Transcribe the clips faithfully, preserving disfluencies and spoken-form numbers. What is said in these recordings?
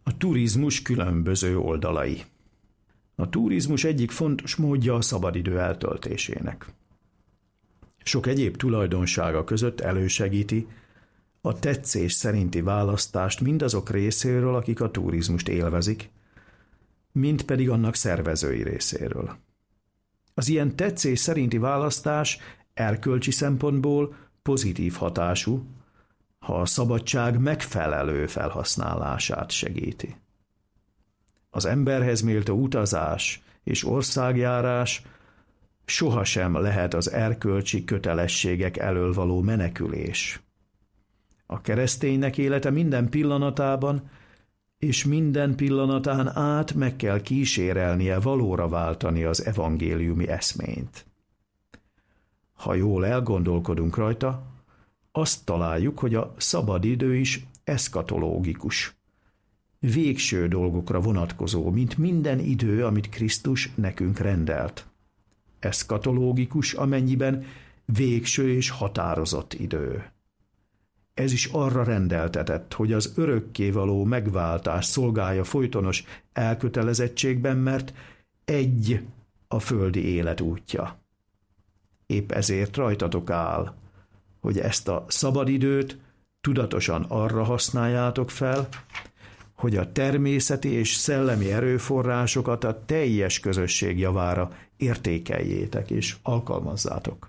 A turizmus különböző oldalai. A turizmus egyik fontos módja a szabadidő eltöltésének. Sok egyéb tulajdonsága között elősegíti a tetszés szerinti választást mindazok részéről, akik a turizmust élvezik, mint pedig annak szervezői részéről. Az ilyen tetszés szerinti választás erkölcsi szempontból pozitív hatású, ha a szabadság megfelelő felhasználását segíti. Az emberhez méltó utazás és országjárás sohasem lehet az erkölcsi kötelességek elől való menekülés. A kereszténynek élete minden pillanatában és minden pillanatán át meg kell kísérelnie valóra váltani az evangéliumi eszményt. Ha jól elgondolkodunk rajta, azt találjuk, hogy a szabadidő is eszkatológikus, végső dolgokra vonatkozó, mint minden idő, amit Krisztus nekünk rendelt. Eszkatológikus, amennyiben végső és határozott idő. Ez is arra rendeltetett, hogy az örökkévaló megváltás szolgálja folytonos elkötelezettségben, mert egy a földi élet útja. Épp ezért rajtatok áll, hogy ezt a szabadidőt tudatosan arra használjátok fel, hogy a természeti és szellemi erőforrásokat a teljes közösség javára értékeljétek és alkalmazzátok.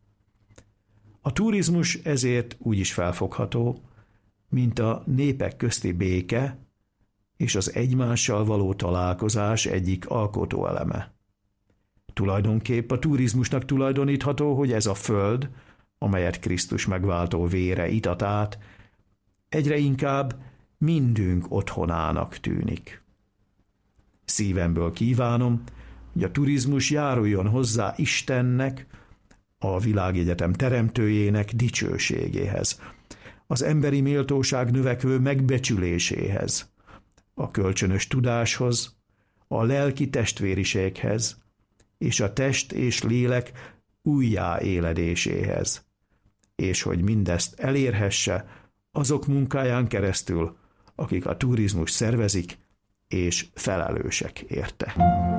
A turizmus ezért úgy is felfogható, mint a népek közti béke és az egymással való találkozás egyik alkotóeleme. Tulajdonképp a turizmusnak tulajdonítható, hogy ez a föld, amelyet Krisztus megváltó vére itat át, egyre inkább mindünk otthonának tűnik. Szívemből kívánom, hogy a turizmus járuljon hozzá Istennek, a világegyetem teremtőjének dicsőségéhez, az emberi méltóság növekvő megbecsüléséhez, a kölcsönös tudáshoz, a lelki testvériséghez, és a test és lélek újjáéledéséhez, és hogy mindezt elérhesse azok munkáján keresztül, akik a turizmus szervezik, és felelősek érte.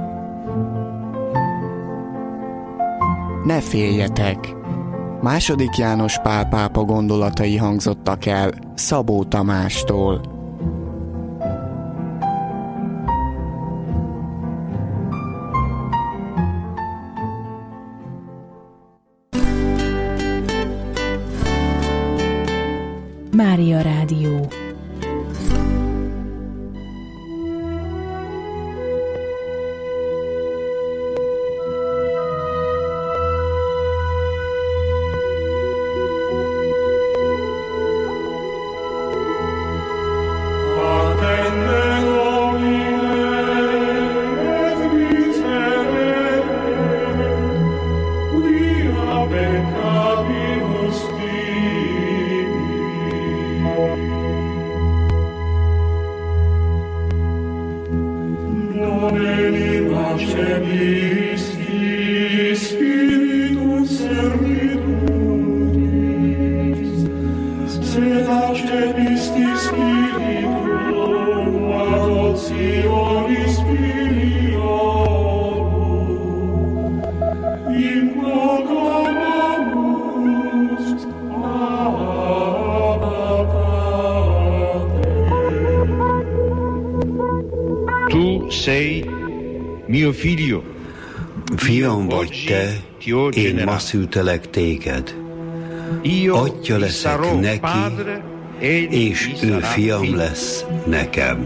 Ne féljetek! Második János Pál pápa gondolatai hangzottak el Szabó Tamástól. Mária Rádió. Fiam vagy te, én ma szültelek téged. Atya leszek neki, és ő fiam lesz nekem.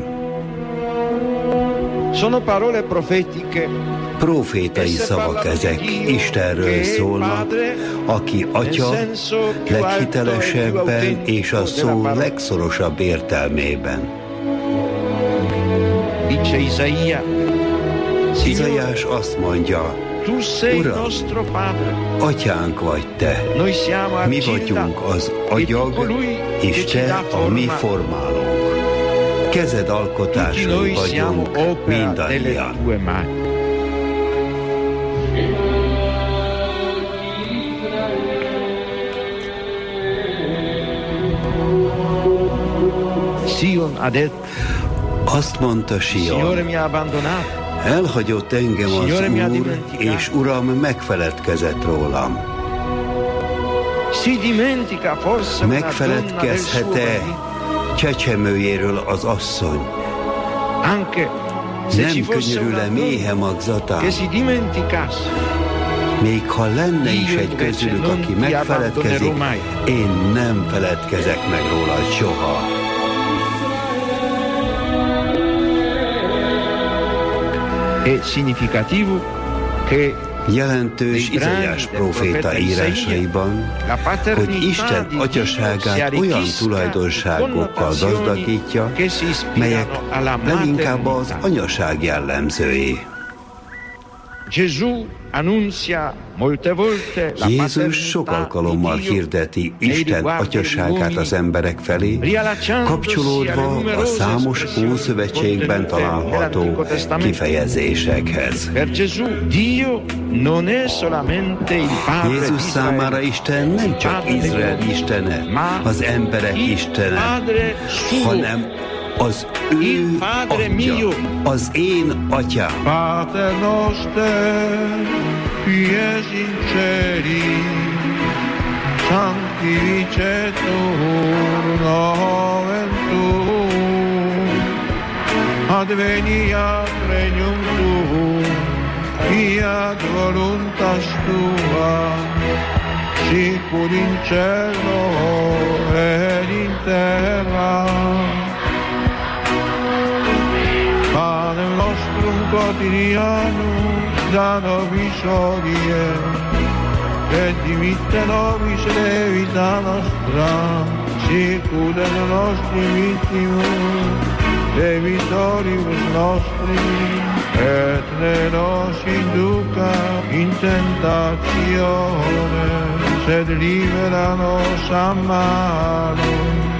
Profétai szavak ezek, Istenről szólnak, aki atya leghitelesebben és a szó legszorosabb értelmében. Izaiás azt mondja, Uram, atyánk vagy te, mi vagyunk az agyag, és te a mi formálónk. Kezed alkotásai vagyunk mindannyian. Azt mondta Sion, elhagyott engem az Úr, és Uram megfeledkezett rólam. Megfeledkezhet-e csecsemőjéről az asszony? Nem könyörül-e méhe magzatán? Még ha lenne is egy közülük, aki megfeledkezik, én nem feledkezek meg róla soha. Jelentős Izaiás próféta írásaiban, hogy Isten atyaságát olyan tulajdonságokkal gazdagítja, melyek leginkább az anyaság jellemzői. Jézus sok alkalommal hirdeti Isten atyaságát az emberek felé, kapcsolódva a számos Ószövetségben található kifejezésekhez. Jézus számára Isten nem csak Izrael istene, az emberek istene, hanem az ő atya, az én atyám. Pater noster, qui es in celi, sanctificetur nomen tuum, adveniat regnum tuum, fiat voluntas tua, sicur in cielo et in terra. Panem nostrum quotidianum da nobis hodie, et dimitte nobis debita nostra, sicut et nostri vittimus debitoribus nostri, et ne nos induca in tentatione, sed libera nos a malo.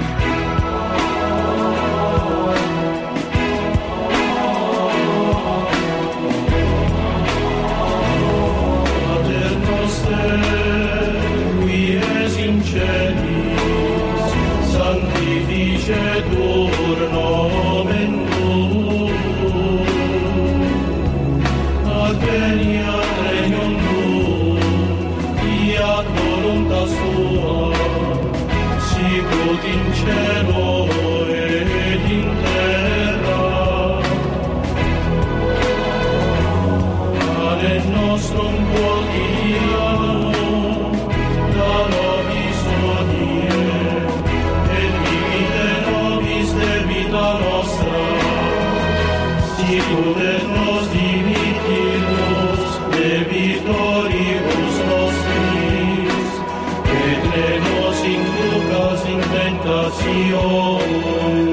Qui es in celis, sanctificetur nomen tuum, adveniat regnum tuum, fiat voluntas tua, sicut in cielo et in terra. Panem nostrum quotidianum da nobis hodie, et dimitte nobis debita nostra, sicut et nos dimittimus debitoribus nostris, et ne nos inducas in tentatione,